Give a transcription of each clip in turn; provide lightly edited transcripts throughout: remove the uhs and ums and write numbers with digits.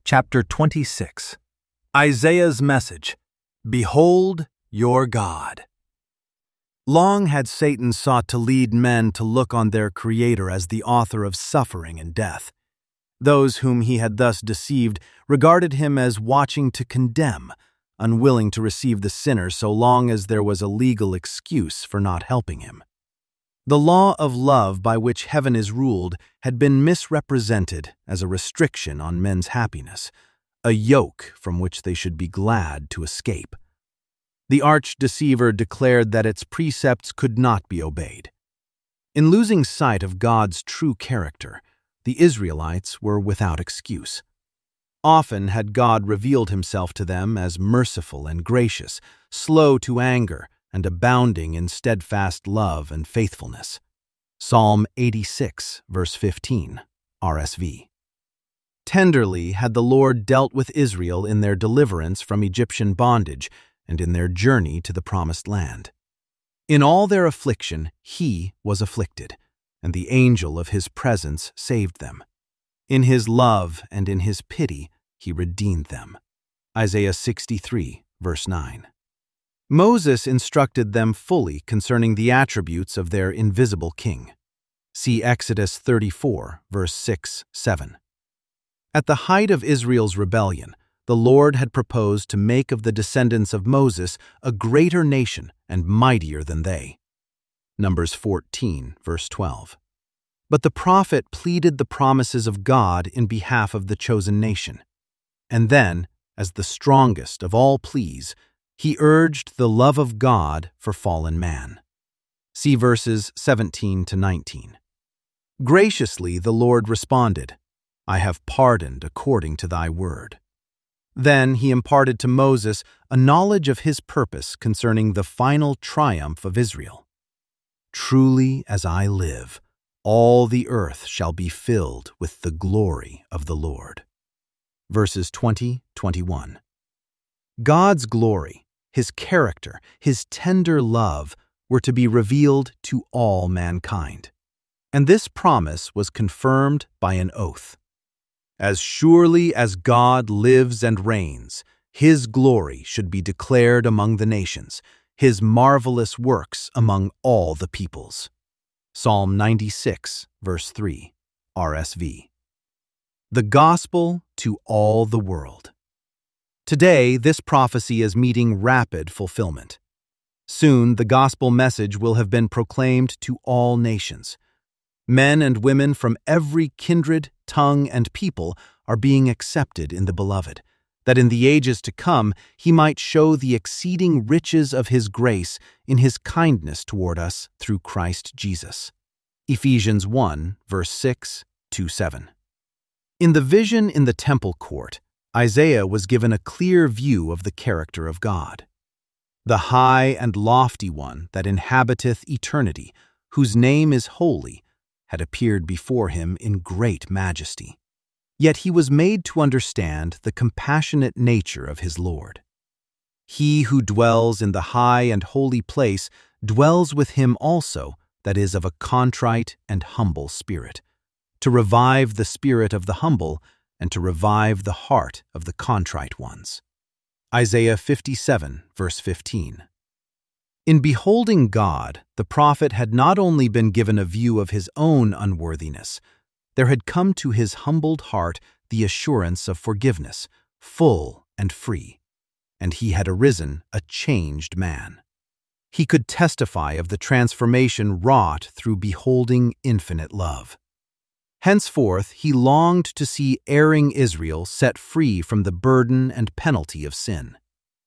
Chapter 26. Isaiah's Message. Behold your God. Long had Satan sought to lead men to look on their Creator as the author of suffering and death. Those whom he had thus deceived regarded him as watching to condemn, unwilling to receive the sinner so long as there was a legal excuse for not helping him. The law of love by which heaven is ruled had been misrepresented as a restriction on men's happiness, a yoke from which they should be glad to escape. The arch-deceiver declared that its precepts could not be obeyed. In losing sight of God's true character, the Israelites were without excuse. Often had God revealed himself to them as merciful and gracious, slow to anger, and abounding in steadfast love and faithfulness. Psalm 86, verse 15, RSV. Tenderly had the Lord dealt with Israel in their deliverance from Egyptian bondage and in their journey to the promised land. In all their affliction, he was afflicted, and the angel of his presence saved them. In his love and in his pity, he redeemed them. Isaiah 63, verse 9. Moses instructed them fully concerning the attributes of their invisible king. See Exodus 34, verse 6-7. At the height of Israel's rebellion, the Lord had proposed to make of the descendants of Moses a greater nation and mightier than they. Numbers 14, verse 12. But the prophet pleaded the promises of God in behalf of the chosen nation. And then, as the strongest of all pleas, he urged the love of God for fallen man. See verses 17-19. Graciously the Lord responded, I have pardoned according to thy word. Then he imparted to Moses a knowledge of his purpose concerning the final triumph of Israel. Truly as I live, all the earth shall be filled with the glory of the Lord. Verses 20-21. God's glory, his character, his tender love were to be revealed to all mankind. And this promise was confirmed by an oath. As surely as God lives and reigns, his glory should be declared among the nations, his marvelous works among all the peoples. Psalm 96, verse 3, RSV. The gospel to all the world. Today, this prophecy is meeting rapid fulfillment. Soon, the gospel message will have been proclaimed to all nations. Men and women from every kindred, tongue, and people are being accepted in the Beloved, that in the ages to come he might show the exceeding riches of his grace in his kindness toward us through Christ Jesus. Ephesians 1, verse 6-7. In the vision in the temple court, Isaiah was given a clear view of the character of God. The high and lofty one that inhabiteth eternity, whose name is holy, had appeared before him in great majesty. Yet he was made to understand the compassionate nature of his Lord. He who dwells in the high and holy place dwells with him also that is of a contrite and humble spirit, to revive the spirit of the humble and to revive the heart of the contrite ones. Isaiah 57, verse 15. In beholding God, the prophet had not only been given a view of his own unworthiness, there had come to his humbled heart the assurance of forgiveness, full and free, and he had arisen a changed man. He could testify of the transformation wrought through beholding infinite love. Henceforth, he longed to see erring Israel set free from the burden and penalty of sin.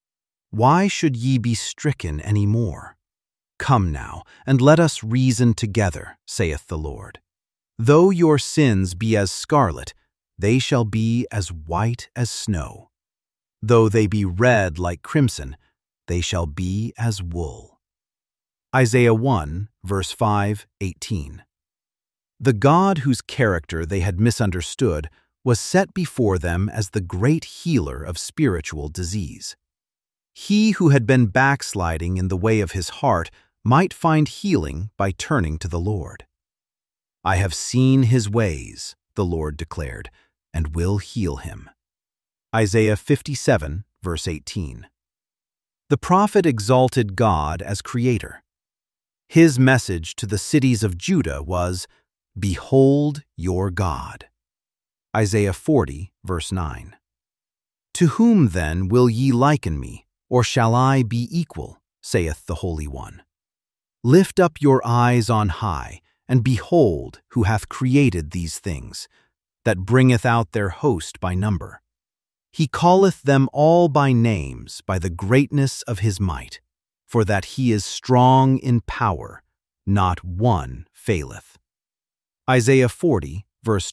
Why should ye be stricken any more? Come now, and let us reason together, saith the Lord. Though your sins be as scarlet, they shall be as white as snow. Though they be red like crimson, they shall be as wool. Isaiah 1, verse 5-18. The God whose character they had misunderstood was set before them as the great healer of spiritual disease. He who had been backsliding in the way of his heart might find healing by turning to the Lord. I have seen his ways, the Lord declared, and will heal him. Isaiah 57, verse 18. The prophet exalted God as creator. His message to the cities of Judah was, "Behold your God." Isaiah 40, verse 9. To whom then will ye liken me, or shall I be equal, saith the Holy One? Lift up your eyes on high, and behold who hath created these things, that bringeth out their host by number. He calleth them all by names by the greatness of his might, for that he is strong in power, not one faileth. Isaiah 40, verse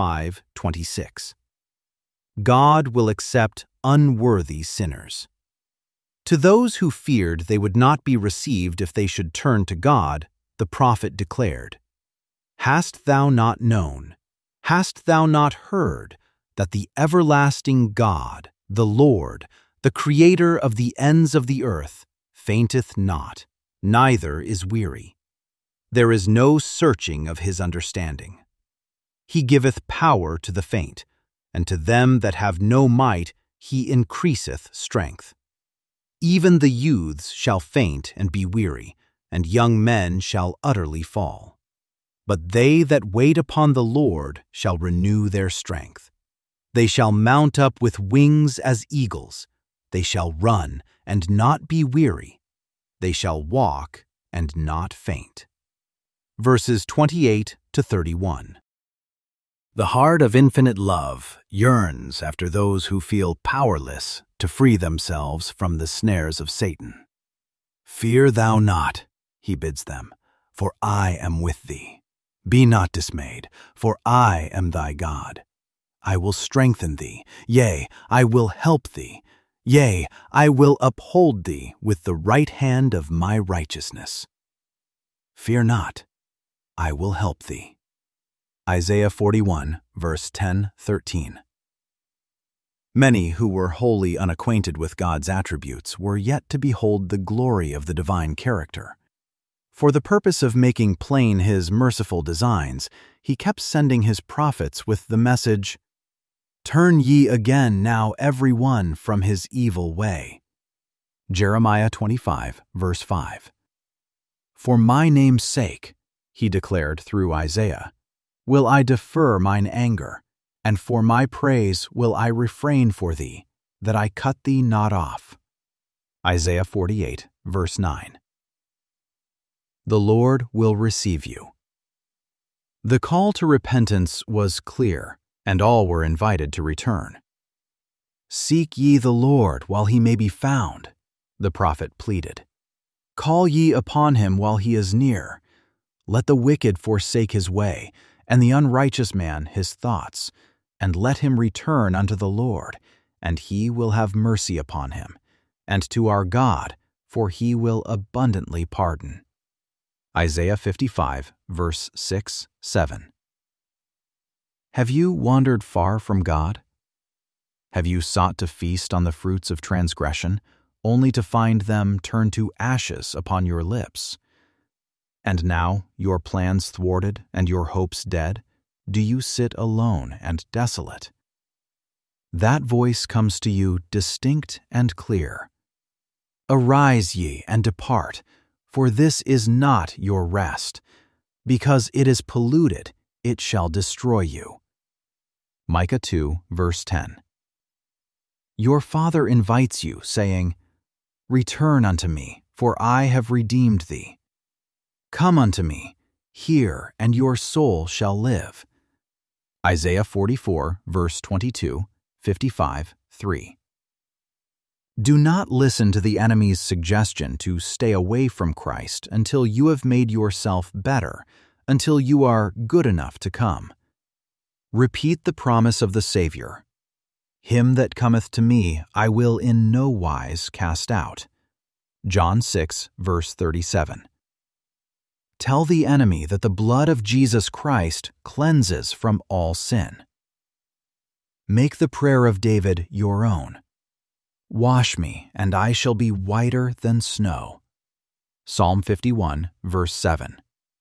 25-26. God will accept unworthy sinners. To those who feared they would not be received if they should turn to God, the prophet declared, "Hast thou not known, hast thou not heard, that the everlasting God, the Lord, the Creator of the ends of the earth, fainteth not, neither is weary. There is no searching of his understanding. He giveth power to the faint, and to them that have no might he increaseth strength. Even the youths shall faint and be weary, and young men shall utterly fall. But they that wait upon the Lord shall renew their strength. They shall mount up with wings as eagles. They shall run and not be weary. They shall walk and not faint." Verses 28-31. The heart of infinite love yearns after those who feel powerless to free themselves from the snares of Satan. "Fear thou not," he bids them, "for I am with thee. Be not dismayed, for I am thy God. I will strengthen thee, yea, I will help thee. Yea, I will uphold thee with the right hand of my righteousness. Fear not, I will help thee." Isaiah 41, verse 10-13. Many who were wholly unacquainted with God's attributes were yet to behold the glory of the divine character. For the purpose of making plain his merciful designs, he kept sending his prophets with the message, "Turn ye again now every one from his evil way." Jeremiah 25, verse 5. "For my name's sake," he declared through Isaiah, "will I defer mine anger, and for my praise will I refrain for thee, that I cut thee not off." Isaiah 48, verse 9. The Lord will receive you. The call to repentance was clear, and all were invited to return. "Seek ye the Lord while he may be found," the prophet pleaded. "Call ye upon him while he is near. Let the wicked forsake his way, and the unrighteous man his thoughts, and let him return unto the Lord, and he will have mercy upon him, and to our God, for he will abundantly pardon." Isaiah 55, verse 6-7. Have you wandered far from God? Have you sought to feast on the fruits of transgression, only to find them turn to ashes upon your lips? And now, your plans thwarted and your hopes dead, do you sit alone and desolate? That voice comes to you distinct and clear. "Arise ye and depart, for this is not your rest. Because it is polluted, it shall destroy you." Micah 2, verse 10. Your Father invites you, saying, "Return unto me, for I have redeemed thee. Come unto me, hear, and your soul shall live." Isaiah 44, verse 22, 55, 3. Do not listen to the enemy's suggestion to stay away from Christ until you have made yourself better, until you are good enough to come. Repeat the promise of the Savior. "Him that cometh to me I will in no wise cast out." John 6, verse 37. Tell the enemy that the blood of Jesus Christ cleanses from all sin. Make the prayer of David your own. "Wash me, and I shall be whiter than snow." Psalm 51, verse 7.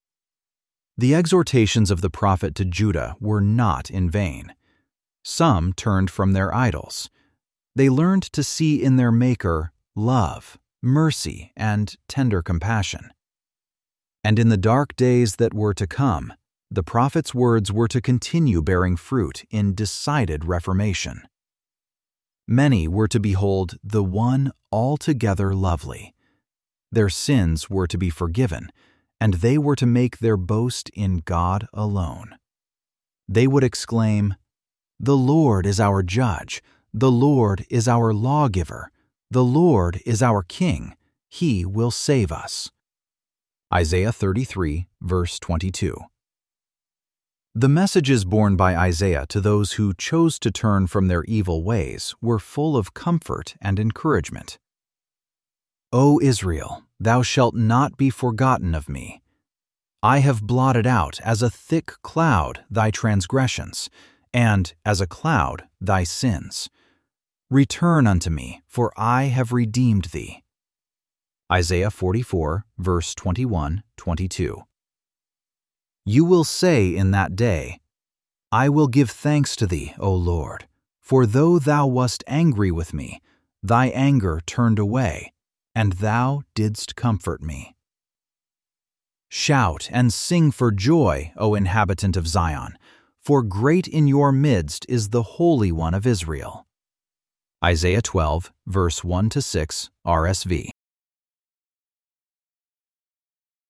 The exhortations of the prophet to Judah were not in vain. Some turned from their idols, They learned to see in their Maker love, mercy, and tender compassion. And in the dark days that were to come, the prophet's words were to continue bearing fruit in decided reformation. Many were to behold the one altogether lovely. Their sins were to be forgiven, and they were to make their boast in God alone. They would exclaim, "The Lord is our judge, the Lord is our lawgiver, the Lord is our king, he will save us." Isaiah 33, verse 22. The messages borne by Isaiah to those who chose to turn from their evil ways were full of comfort and encouragement. O Israel, thou shalt not be forgotten of me. I have blotted out as a thick cloud thy transgressions, and as a cloud thy sins. Return unto me, for I have redeemed thee. Isaiah 44, verse 21-22. You will say in that day, I will give thanks to thee, O Lord, for though thou wast angry with me, thy anger turned away, and thou didst comfort me. Shout and sing for joy, O inhabitant of Zion, for great in your midst is the Holy One of Israel. Isaiah 12, verse 1-6, RSV.